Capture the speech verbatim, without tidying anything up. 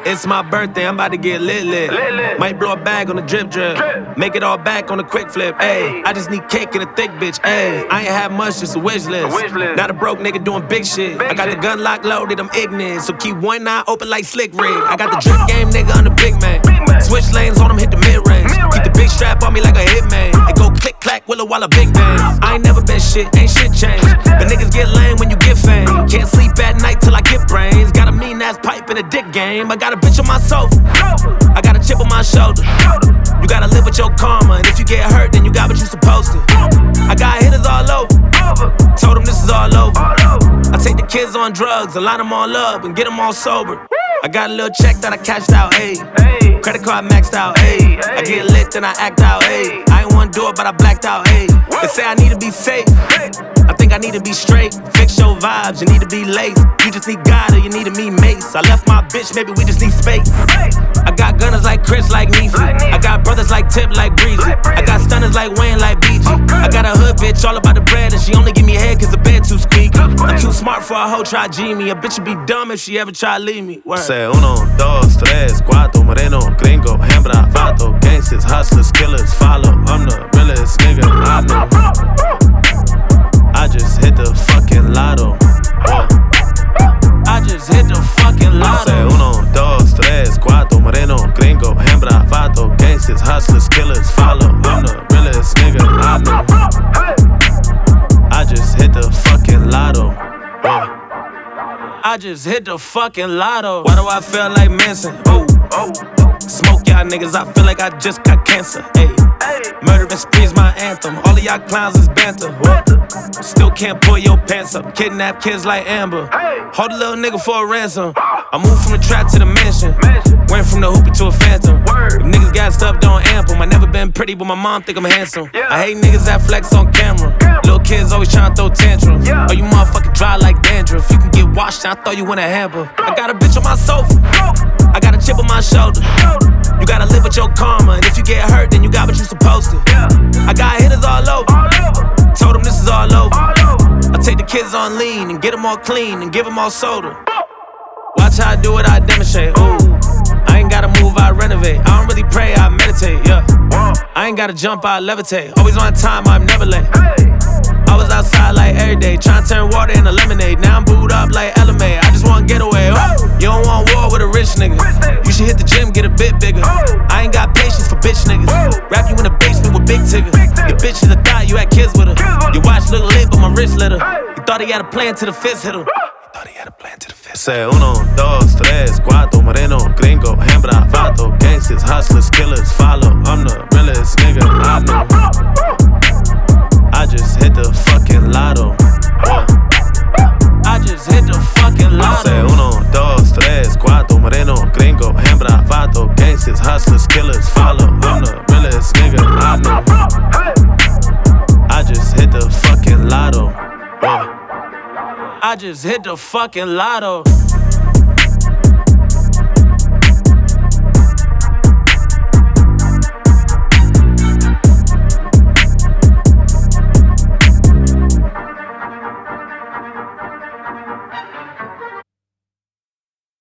It's my birthday, I'm about to get lit lit. Lit, lit. Might blow a bag on the drip drip. Drip. Make it all back on the quick flip. Ayy, I just need cake and a thick bitch. Ayy, I ain't have much, just a wish list. A wish list. Not a broke nigga doing big shit. Big I got shit. the gun lock loaded, I'm ignorant. So keep one eye open like Slick Rick. I got the drip game, nigga, I'm the big man. Big man. Switch lanes on them, hit the mid range. Mid-range. Keep the big strap on me like a hitman. And go click clack, Willa Walla big bang. I ain't never been shit, ain't shit changed. But niggas get lame when you get fame. Can't sleep at night till I get brains. Got a mean ass pipe in a dick game. I got a bitch on my sofa. I got a chip on my shoulder. You gotta live with your karma. And if you get hurt, then you got what you supposed to. I got hitters all over. Told them this is all over. I take the kids on drugs, and line them all up and get them all sober. I got a little check that I cashed out, ayy. Credit card maxed out, ayy. I get lit, then I act out, ayy. I ain't wanna do it, but I blacked out, ayy. They say I need to be safe. I think I need to be straight. Fix your vibes, you need to be laced. You just need God or you need to meet mace. I left my bitch, maybe we just need space. I got gunners like Chris, like Neefy. I got brothers like Tip, like Breezy. I got stunners like Wayne, like B G. I got a hood bitch all about the bread, and she only give me head cause the bed too squeaky. I'm too smart for a hoe, try G me. A bitch would be dumb if she ever try leave me. Word. Say uno, dos, tres, cuatro, moreno, gringo, hembra, vato, gangsters, hustlers, killers, follow. I'm the realest nigga I know. I just hit the fucking lotto. Whoa. I just hit the fucking lotto. Say uno, dos, tres, cuatro, moreno, gringo, hembra, vato, gangsters, hustlers, killers, follow. I'm the realest nigga I know. I just hit the fucking lotto. Whoa. I just hit the fucking lotto. Why do I feel like Manson? Oh, oh. Smoke y'all niggas, I feel like I just got cancer. Ayy, murder spree's my anthem. All of y'all clowns is banter. Whoa. Still can't pull your pants up. Kidnap kids like Amber. Hold a little nigga for a ransom. I moved from the trap to the mansion. Went from the hoopy to a phantom. If niggas gassed up, don't amp 'em. I never been pretty, but my mom think I'm handsome. I hate niggas that flex on camera. Little kids always tryna throw tantrums. Oh, you motherfucking dry like dandruff. You can get washed, I throw you in a hamper. I got a bitch on my sofa. I got a chip on my shoulder. You gotta live with your karma. And if you get hurt, then you got what you supposed to. I got hitters all over. Told them this is all over. I take the kids on lean and get them all clean and give them all soda. Watch how I do it, I demonstrate. Ooh, I ain't gotta move, I renovate. I don't really pray, I meditate, yeah. I ain't gotta jump, I levitate. Always on time, I'm never late. I was outside like every day, tryna turn water into lemonade. Now I'm booed up like L M A. I just want getaway. Oh, you don't want war with a rich nigga. You should hit the gym, get a bit bigger. I ain't got patience for bitch niggas. Wrap you in the basement with big tigger. Your bitch is a thought, you had kids with her. Your watch look lit, but my wrist lit her. You thought he had a plan till the fist hit him. Thought he had a plan to the fist. Say uno, dos, tres, cuatro, moreno, gringo, hembra, vato, gangsters, hustlers, killers, follow. I'm the realest nigga I know. I just hit the fucking lotto. Whoa. I just hit the fucking lotto. Say uno, dos, tres, cuatro, moreno, gringo, hembra, vato, gangsters, hustlers, killers, follow. I'm the realest nigga I know. I just hit the fucking lotto. Whoa. I just hit the fucking lotto.